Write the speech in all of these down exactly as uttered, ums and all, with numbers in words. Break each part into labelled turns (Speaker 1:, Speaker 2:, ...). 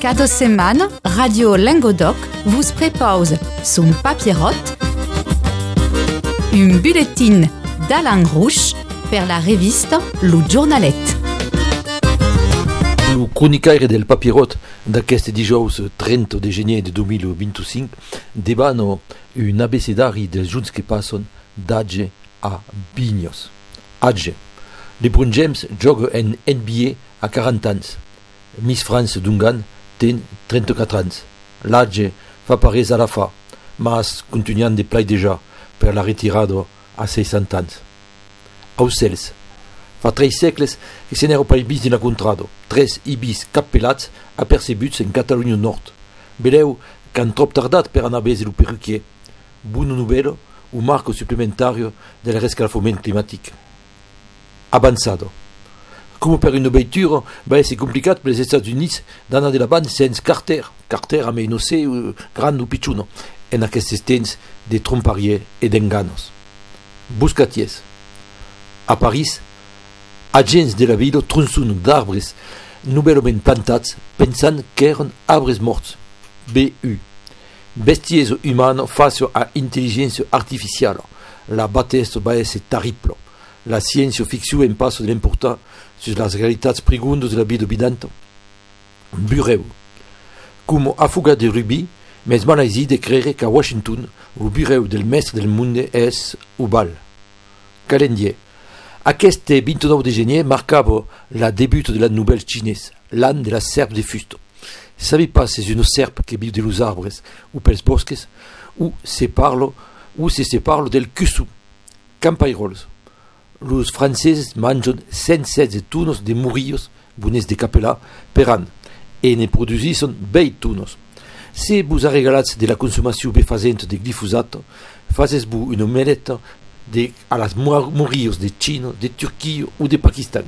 Speaker 1: Cada setmana, Radio Languedoc vous propose son papierote, un bulletin d'Alain Rouche per la revista Lo Giornalet.
Speaker 2: El cronicaire del papirot d'aquest dijous trenta de gener de dos mil vint-i-cinc debano un abecedari dels junts que passen d'Age a Bignos. Age. LeBron James joga en N B A a quaranta anys. Miss France Dungan ten trenta-quatre anys. L'Age fa parés a la fa, mas continuant de play deja per la retirada a seixanta anys. Aucels. Fa tres segles que se n'era pas ibis d'inacontrado, tres ibis capelats apercebuts en Catalunya Nord. Veleu qu'han trop tardat per anar bese lo perruquier. Bona nouvelle o marco supplementario del rescalfament climatic. Avançado. Com per una veitura va ser complicat per els Estats Units d'anar de la banda sense Carter. Carter a no sé uh, gran o pitxuno en aquests temps de tromparier e d'enganos. Buscaties. A París, agents de la vila tronçon d'arbres nouvellement plantats pensant qu'eren arbres morts. B U. Bestiesa humana face à intelligència artificial. La bataille va ser terrible. La ciència-ficció en passe de l'importar sur les realitats profundes de la vida bidanta. Bureau. Com afugat de rugby, més malaisi de creure qu'à Washington, el bureau del mestre del món és oval. Calendrier. Aquest vint-i-nou de gener marcava la debut de la nouvelle xinesa, l'any de la serp de fusta. Savez pas si c'est une serpe qui vit de los arbres ou pels bosques, ou se parle, ou si se parle del cusu. Campairols. Los franceses mangen cent setze tunos de murillos, bones de capelà, per an, e ne produisson vell tunos. Si vos ha regalats de la consumació befazenta de glifosat, fazes-vos una meleta de, a las murillos de China, de Turquia ou de Pakistan.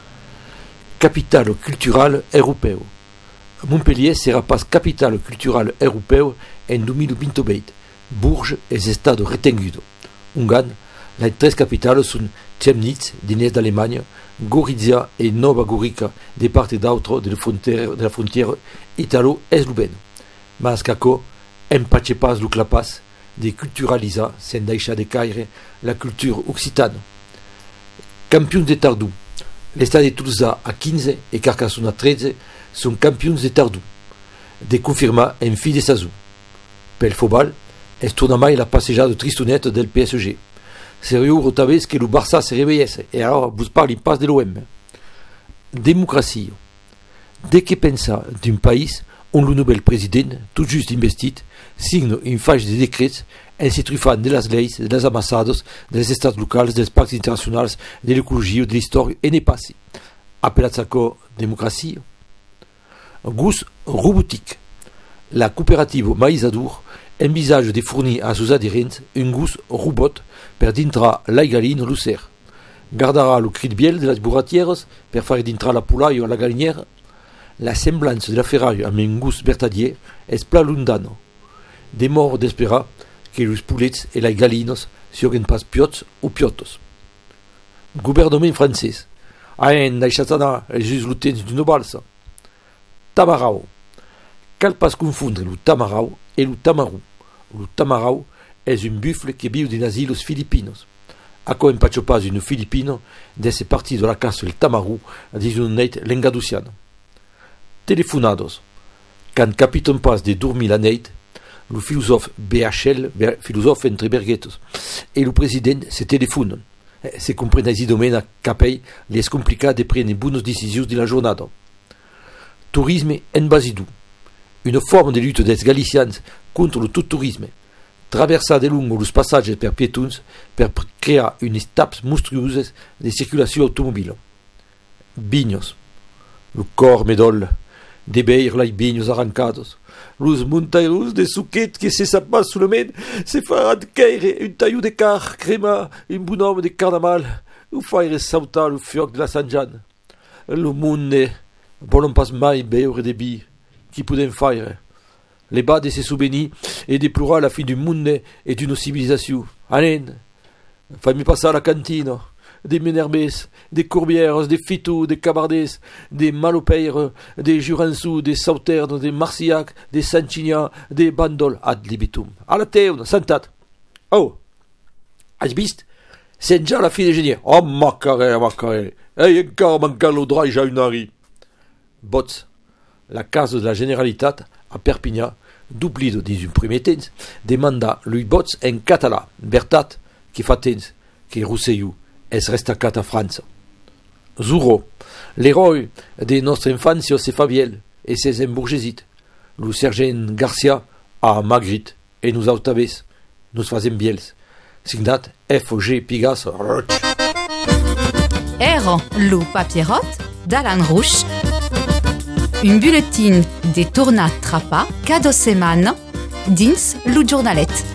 Speaker 2: Capital cultural europeu. Montpellier sera pas capital cultural europeu en dos mil vint-i-vuit. Bourges és estat retengudo. Ungarn, les tres capitales són Chemnitz, de l'est d'Alemanya, Gorizia e Nova Gorica, de part et d'autre de la frontière, de la frontière italo-eslovène. Mas qu'aco, empatxe pas lo clapas de culturalitzar, sen deixar de caire, la culture occitane. Campions de Tardou. L'estat de Tulsa a quinze e Carcassonne a tretze són campions de Tardou, de confirmar en fi de sazú. Pel Fobal, es torna mai la passejada tristoneta del P S G. Seriu rotavés que el Barça se reveillesse, e alors vos parli pas de l'O M. Democracia. De que pensar d'un país on le nouvel président, tout juste investit, signe une faixa de decrets en se trufant de les lleis, de les ambassades, dels estats locals, dels pactes internacionals, de l'ecologia, de l'història, e ne passi. Apelats aco democracia. Gust robotique. La coopérative Maïsadour envisage de fournir à ses adhérents un gust robot per dintrar la galine au cer. Gardera le cri de biel de les burratieres per faire dintrar la poulaille a la galinière. La semblance de la ferraille amb un gust vertadier és pla lundano. De mort d'esperar que els poulets e les galines siguin pas piots o piotos. Gouvernement francès. Aen deixat anar els lutens d'una balsa. Tamarau. Cal pas confondre el tamarau e el tamarou. El tamarau és un buffle que viu dins asilos filipinos. Aco empatxo pas un filipino d'esse parti de la casa el tamarou dins un neit lengaduciano. Telefonados. Quand capiton pas de dormir la neit, le philosophe B H L, philosophe entre berguetos, et le président se telefonen. Se comprèn aizi domena capei li és complicat de prendre bones decisions de la jornada. Tourisme en basidou. Une forme de lutte des galicians contre le tout tourisme. Traversar de lungo los passages per piétons per crear unes taps monstruoses de circulació automobile. Bignos. Le cor me dol de veir les bignos arrancados. Los montairos de suquet que se s'abat solament se faran caire un taillou de car, crema, un bon homme de carnaval, ou faire sautar le fioc de la Sant Jan. Le monde volen pas mai beure de vi qui podem faire. Les bas de se souvenir et déplorer la fin du monde et d'une civilisation. Anen, fais-moi passer à la cantine. des Ménerbès, des Courbières, des Fitou, des Cabardès, des Malopeires, des Jurançous, des Sauternes, des Marcillac, des Sanchigna, des Bandol, ad libitum. À la teuna, santat. Oh, has vist? C'est déjà la fille des génies. Oh, macaré, macaré. Ei, encara manca l'odra ja une ari. Bots, la case de la Generalitat, à Perpignan, d'oublido dins un primer temps, demanda lui Bots en català, bertat, qui fa temps, que Roussellou es restacat a França. Zuro, l'heroi de nostra infància se fa viel, et s'es emburgesit. Lo sergent Garcia a Magritte, et nous autabès, nous fazem biels. Signat F G Pigas Roch.
Speaker 1: Era lo papierot d'Alan Rouch, un bulletin de tornat trapa cada setmana dins lo jornalet.